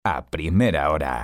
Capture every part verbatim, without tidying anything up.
a primera hora.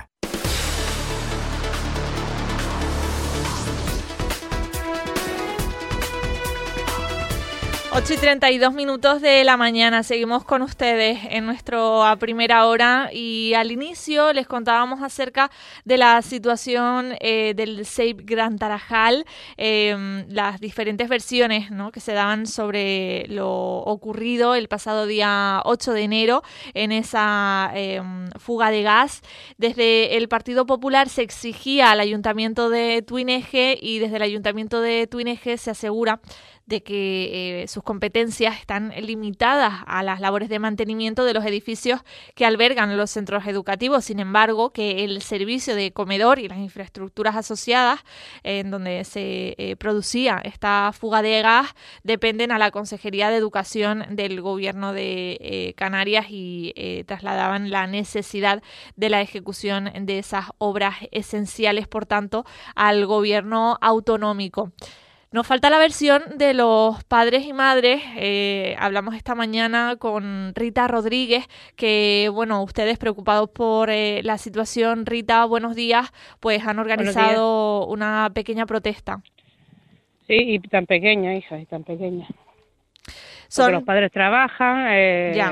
ocho y treinta y dos minutos de la mañana, seguimos con ustedes en nuestro A Primera Hora y al inicio les contábamos acerca de la situación eh, del S E I P Gran Tarajal, eh, las diferentes versiones, ¿no?, que se daban sobre lo ocurrido el pasado día ocho de enero en esa eh, fuga de gas. Desde el Partido Popular se exigía al Ayuntamiento de Tuineje y desde el Ayuntamiento de Tuineje se asegura de que eh, sus competencias están limitadas a las labores de mantenimiento de los edificios que albergan los centros educativos. Sin embargo, que el servicio de comedor y las infraestructuras asociadas eh, en donde se eh, producía esta fuga de gas dependen a la Consejería de Educación del Gobierno de eh, Canarias y eh, trasladaban la necesidad de la ejecución de esas obras esenciales, por tanto, al Gobierno autonómico. Nos falta la versión de los padres y madres. Eh, hablamos esta mañana con Rita Rodríguez, que, bueno, ustedes preocupados por eh, la situación, Rita, buenos días, pues han organizado una pequeña protesta. Sí, y tan pequeña, hija, y tan pequeña. Son... Porque los padres trabajan. Eh... Ya.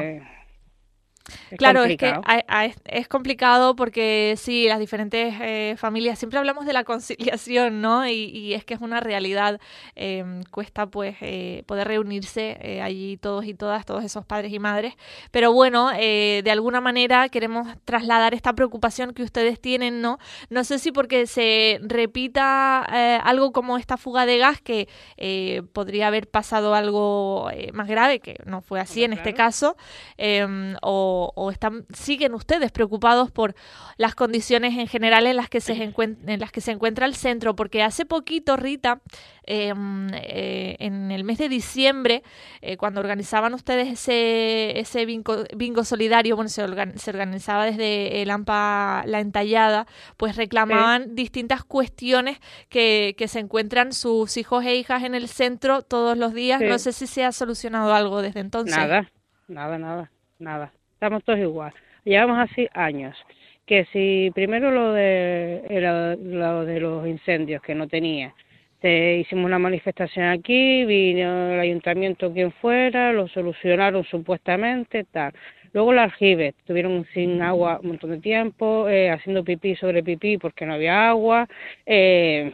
Es claro, complicado. es que a, a, es complicado porque sí, las diferentes eh, familias, siempre hablamos de la conciliación, ¿no? Y, y es que es una realidad, eh, cuesta pues eh, poder reunirse eh, allí todos y todas, todos esos padres y madres, pero bueno, eh, de alguna manera queremos trasladar esta preocupación que ustedes tienen, ¿no? No sé si porque se repita eh, algo como esta fuga de gas, que eh, podría haber pasado algo eh, más grave, que no fue así en este caso, eh, o o están siguen ustedes preocupados por las condiciones en general en las que se encuentra, en las que se encuentra el centro, porque hace poquito, Rita, eh, eh, en el mes de diciembre, eh, cuando organizaban ustedes ese ese bingo, bingo solidario, bueno, se, organ, se organizaba desde el AMPA La Entallada, pues reclamaban sí. distintas cuestiones que, que se encuentran sus hijos e hijas en el centro todos los días. Sí. No sé si se ha solucionado algo desde entonces. Nada, nada, nada, nada. Estamos todos igual. Llevamos así años. Que si primero lo de lo, lo de los incendios que no tenía, te, hicimos una manifestación aquí, vino el ayuntamiento quien fuera, lo solucionaron supuestamente, tal. Luego el aljibe, estuvieron sin agua un montón de tiempo, eh, haciendo pipí sobre pipí porque no había agua. Eh,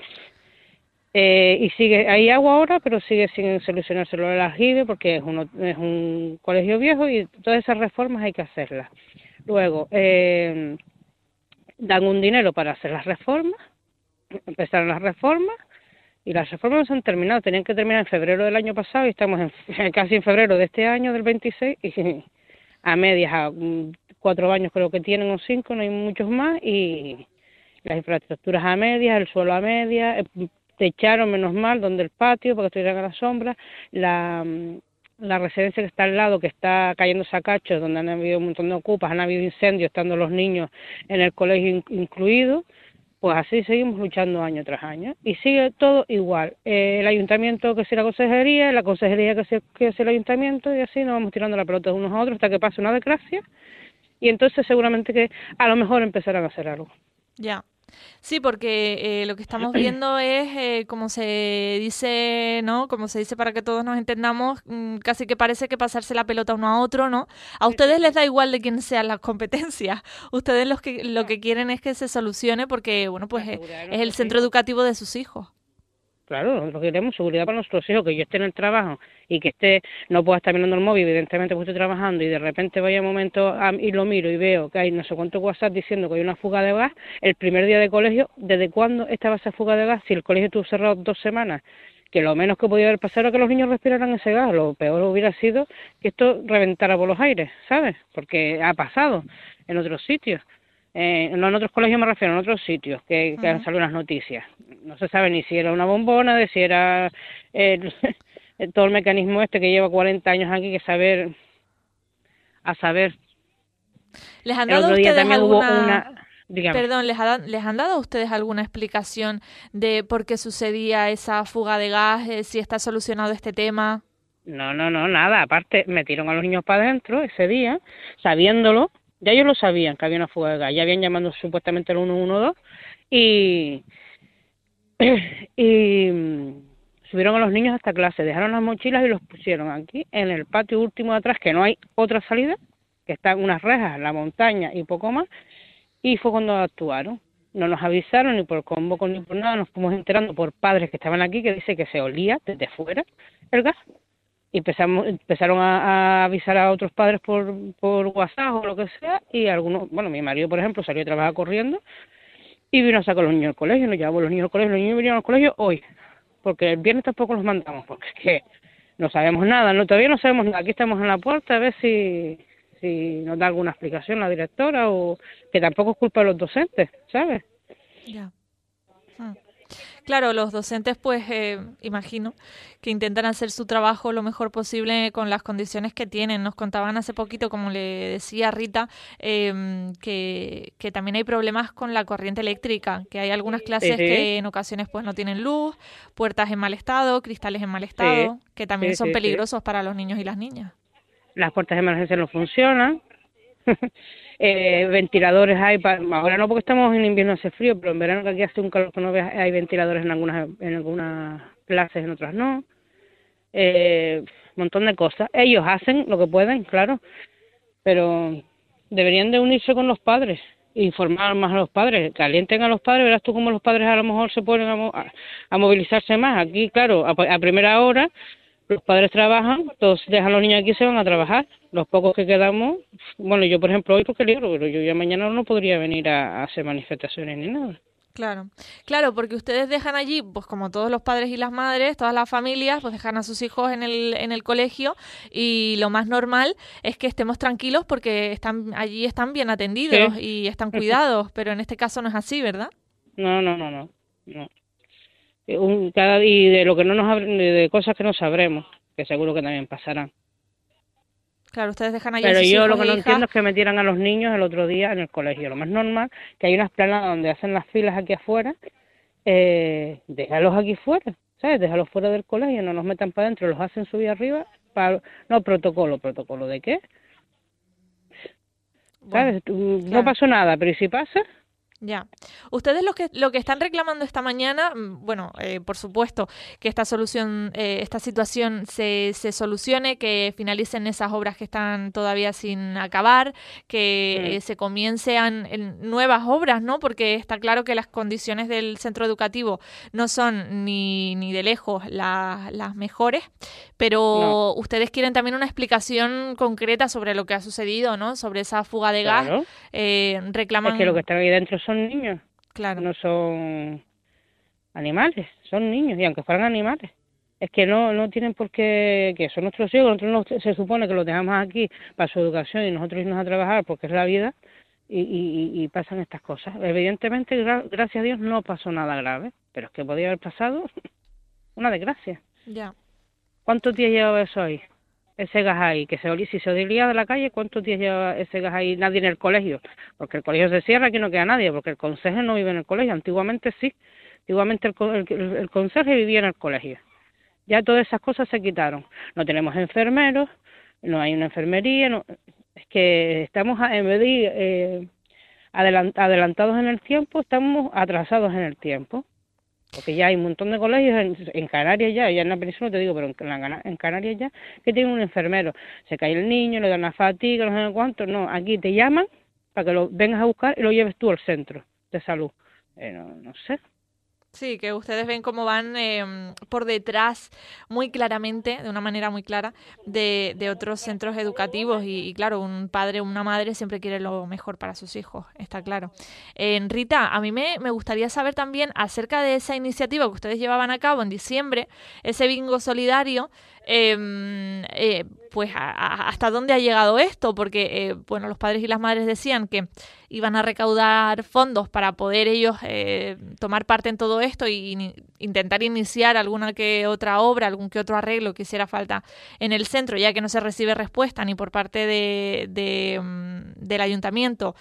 Eh, y sigue, hay agua ahora, pero sigue sin solucionarse lo del aljibe porque es, uno, es un colegio viejo y todas esas reformas hay que hacerlas. Luego, eh, dan un dinero para hacer las reformas, empezaron las reformas y las reformas no se han terminado, tenían que terminar en febrero del año pasado y estamos en, casi en febrero de este año, del veintiséis, y a medias, a cuatro años creo que tienen o cinco, no hay muchos más, y las infraestructuras a medias, el suelo a medias, techaron menos mal donde el patio porque estuvieran a la sombra, la, la residencia que está al lado, que está cayendo sacachos, donde han habido un montón de ocupas, han habido incendios, estando los niños en el colegio incluidos, pues así seguimos luchando año tras año y sigue todo igual, eh, el ayuntamiento que sea la consejería, la consejería que sea, que sea el ayuntamiento, y así nos vamos tirando la pelota de unos a otros hasta que pase una desgracia y entonces seguramente que a lo mejor empezarán a hacer algo. Ya. Sí, porque eh, lo que estamos viendo es, eh, como se dice, ¿no? Como se dice para que todos nos entendamos, mmm, casi que parece que pasarse la pelota uno a otro, ¿no? A ustedes les da igual de quién sean las competencias. Ustedes los que, lo que quieren es que se solucione porque, bueno, pues es, es el centro educativo de sus hijos. Claro, nosotros queremos seguridad para nuestros hijos, que yo esté en el trabajo y que esté, no pueda estar mirando el móvil, evidentemente porque estoy trabajando y de repente vaya un momento a, y lo miro y veo que hay no sé cuántos WhatsApp diciendo que hay una fuga de gas, el primer día de colegio, ¿desde cuándo estaba esa fuga de gas? Si el colegio estuvo cerrado dos semanas, que lo menos que podía haber pasado era que los niños respiraran ese gas, lo peor hubiera sido que esto reventara por los aires, ¿sabes? Porque ha pasado en otros sitios. Eh, no en otros colegios me refiero, en otros sitios que, que uh-huh. han salido las noticias. No se sabe ni si era una bombona, de si era el, el, todo el mecanismo este que lleva cuarenta años aquí, que saber, a saber. ¿Les han dado ustedes alguna... Una, Perdón, ¿les, ha, ¿les han dado a ustedes alguna explicación de por qué sucedía esa fuga de gas, eh, si está solucionado este tema? No, no, no, nada. Aparte, metieron a los niños para adentro ese día, sabiéndolo, Ya ellos lo sabían que había una fuga de gas, ya habían llamado supuestamente al uno uno dos y, y mm, subieron a los niños hasta clase, dejaron las mochilas y los pusieron aquí en el patio último de atrás, que no hay otra salida, que están unas rejas, la montaña y poco más, y fue cuando actuaron. No nos avisaron ni por convoco ni por nada, nos fuimos enterando por padres que estaban aquí que dice que se olía desde fuera el gas. Y empezamos, empezaron a, a avisar a otros padres por, por WhatsApp o lo que sea, y algunos, bueno, mi marido, por ejemplo, salió a trabajar corriendo y vino a sacar a los niños al colegio, nos llevamos los niños al colegio, los niños vinieron al colegio hoy, porque el viernes tampoco los mandamos, porque es que no sabemos nada, no todavía no sabemos nada, aquí estamos en la puerta a ver si, si nos da alguna explicación la directora, o que tampoco es culpa de los docentes, ¿sabes? Ya. Hmm. Claro, los docentes, pues, eh, imagino que intentan hacer su trabajo lo mejor posible con las condiciones que tienen. Nos contaban hace poquito, como le decía Rita, eh, que, que también hay problemas con la corriente eléctrica, que hay algunas clases Sí, que en ocasiones pues no tienen luz, puertas en mal estado, cristales en mal estado, sí, que también sí, son sí, sí. peligrosos para los niños y las niñas. Las puertas de emergencia no funcionan. eh, ventiladores hay, para, ahora no porque estamos en invierno, hace frío, pero en verano que aquí hace un calor que no veas, hay ventiladores en algunas en algunas clases, en otras no. Eh, montón de cosas. Ellos hacen lo que pueden, claro, pero deberían de unirse con los padres, informar más a los padres, que alienten a los padres, verás tú cómo los padres a lo mejor se ponen a, mo- a, a movilizarse más. Aquí, claro, a, a primera hora los padres trabajan, todos dejan a los niños aquí y se van a trabajar. Los pocos que quedamos, bueno, yo por ejemplo hoy porque libro, pero yo ya mañana no podría venir a, a hacer manifestaciones ni nada. Claro, claro, porque ustedes dejan allí, pues como todos los padres y las madres, todas las familias, pues dejan a sus hijos en el, en el colegio y lo más normal es que estemos tranquilos porque están allí están bien atendidos Sí. y están cuidados, pero en este caso no es así, ¿verdad? No, no, no, no, no. Eh, Un, cada, y de lo que no nos hab- de cosas que no sabremos, que seguro que también pasarán. Claro, ustedes dejan allí a Pero sus yo lo hijos que e no hijas. entiendo es que metieran a los niños el otro día en el colegio. Lo más normal, que hay unas planas donde hacen las filas aquí afuera, eh, déjalos aquí fuera, ¿sabes? Déjalos fuera del colegio, no nos metan para adentro, los hacen subir arriba. Para... No, protocolo, ¿protocolo de qué? Bueno, ¿Sabes? Tú- No claro. pasó nada, pero ¿y si pasa? Ya. Ustedes lo que lo que están reclamando esta mañana, mm, bueno, eh, por supuesto que esta solución, eh, esta situación se, se solucione, que finalicen esas obras que están todavía sin acabar, que Mm, eh, se comiencen en nuevas obras, ¿no? Porque está claro que las condiciones del centro educativo no son ni, ni de lejos la- las mejores, no, pero ustedes quieren también una explicación concreta sobre lo que ha sucedido, ¿no? Sobre esa fuga de gas, claro. eh, Es que lo que reclaman. están ahí dentro son niños, Claro, no son animales, son niños, y aunque fueran animales. Es que no no tienen por qué, que son nuestros hijos, nosotros no, se supone que los dejamos aquí para su educación y nosotros irnos a trabajar porque es la vida, y, y, y pasan estas cosas. Evidentemente, gra- gracias a Dios, no pasó nada grave, pero es que podía haber pasado una desgracia. ya. ¿Cuántos días llevaba eso ahí? Ese gas ahí, que se olía, si se olía de la calle, ¿cuántos días lleva ese gas ahí? Nadie en el colegio, porque el colegio se cierra, aquí no queda nadie, porque el conserje no vive en el colegio, antiguamente sí, antiguamente el, co- el, el- el conserje vivía en el colegio. Ya todas esas cosas se quitaron. No tenemos enfermeros, no hay una enfermería, no, es que estamos, a- en vez de ir, eh, adelan- adelantados en el tiempo, estamos atrasados en el tiempo. Porque ya hay un montón de colegios en, en Canarias ya, ya en la península no te digo, pero en, la Cana- en Canarias ya, que tienen un enfermero. Se cae el niño, le dan la fatiga, no sé cuánto. No, aquí te llaman para que lo vengas a buscar y lo lleves tú al centro de salud. Eh, no, no sé. Sí, que ustedes ven cómo van eh, por detrás muy claramente, de una manera muy clara, de, de otros centros educativos y, y, claro, un padre o una madre siempre quiere lo mejor para sus hijos, está claro. Eh, Rita, a mí me, me gustaría saber también acerca de esa iniciativa que ustedes llevaban a cabo en diciembre, ese bingo solidario, eh, eh, pues a, a, hasta dónde ha llegado esto, porque, eh, bueno, los padres y las madres decían que iban a recaudar fondos para poder ellos eh, tomar parte en todo esto y, y intentar iniciar alguna que otra obra, algún que otro arreglo que hiciera falta en el centro, ya que no se recibe respuesta ni por parte de, de, um, del ayuntamiento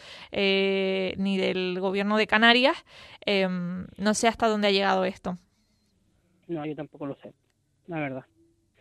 eh, ni del gobierno de Canarias. Eh, no sé hasta dónde ha llegado esto. No, yo tampoco lo sé, la verdad.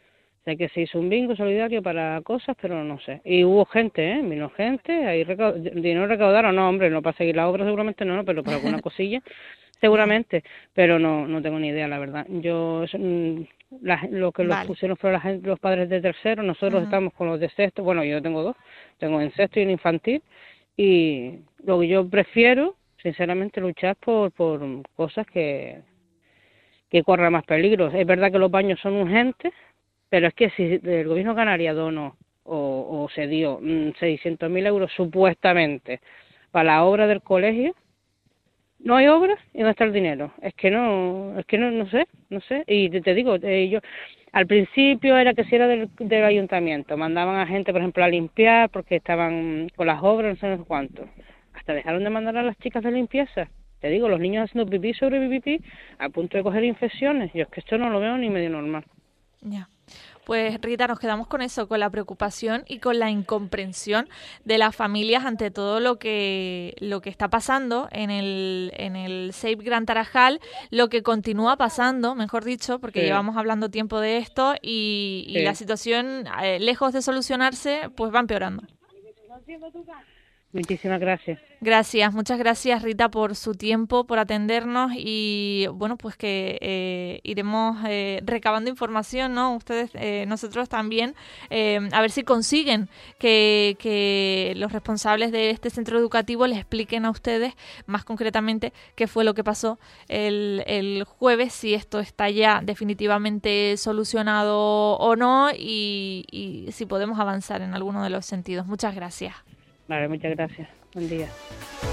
Sé que se hizo un bingo solidario para cosas, pero no sé. Y hubo gente, ¿eh? Vino gente, ahí recau dinero recaudaron, no, hombre, no para seguir la obra seguramente no, pero para alguna cosilla seguramente, pero no no tengo ni idea, la verdad. Yo, mm, la, lo que los Vale. pusieron fueron la gente, los padres de tercero, nosotros uh-huh. estamos con los de sexto, bueno, yo tengo dos, tengo en sexto y en infantil, y lo que yo prefiero, sinceramente, luchar por, por cosas que, que corran más peligro. Es verdad que los baños son urgentes, pero es que si el gobierno canario donó o, o se dio mmm, seiscientos mil euros supuestamente para la obra del colegio, no hay obra y no está el dinero. Es que no, es que no, no sé, no sé. Y te, te digo, eh, yo al principio era que si era del, del ayuntamiento, mandaban a gente, por ejemplo, a limpiar porque estaban con las obras, no sé no sé cuánto. Hasta dejaron de mandar a las chicas de limpieza. Te digo, los niños haciendo pipí sobre pipí a punto de coger infecciones. Yo es que esto no lo veo ni medio normal. Ya. Pues Rita, nos quedamos con eso, con la preocupación y con la incomprensión de las familias ante todo lo que lo que está pasando en el en el S A P Gran Tarajal, lo que continúa pasando, mejor dicho, porque sí. llevamos hablando tiempo de esto y, y sí. la situación, eh, lejos de solucionarse, pues va empeorando. Muchísimas gracias. Gracias, muchas gracias Rita por su tiempo, por atendernos y bueno, pues que eh, iremos eh, recabando información, ¿no? Ustedes, eh, nosotros también, eh, a ver si consiguen que, que los responsables de este centro educativo les expliquen a ustedes más concretamente qué fue lo que pasó el, el jueves, si esto está ya definitivamente solucionado o no y, y si podemos avanzar en alguno de los sentidos. Muchas gracias. Vale, muchas gracias. Buen día.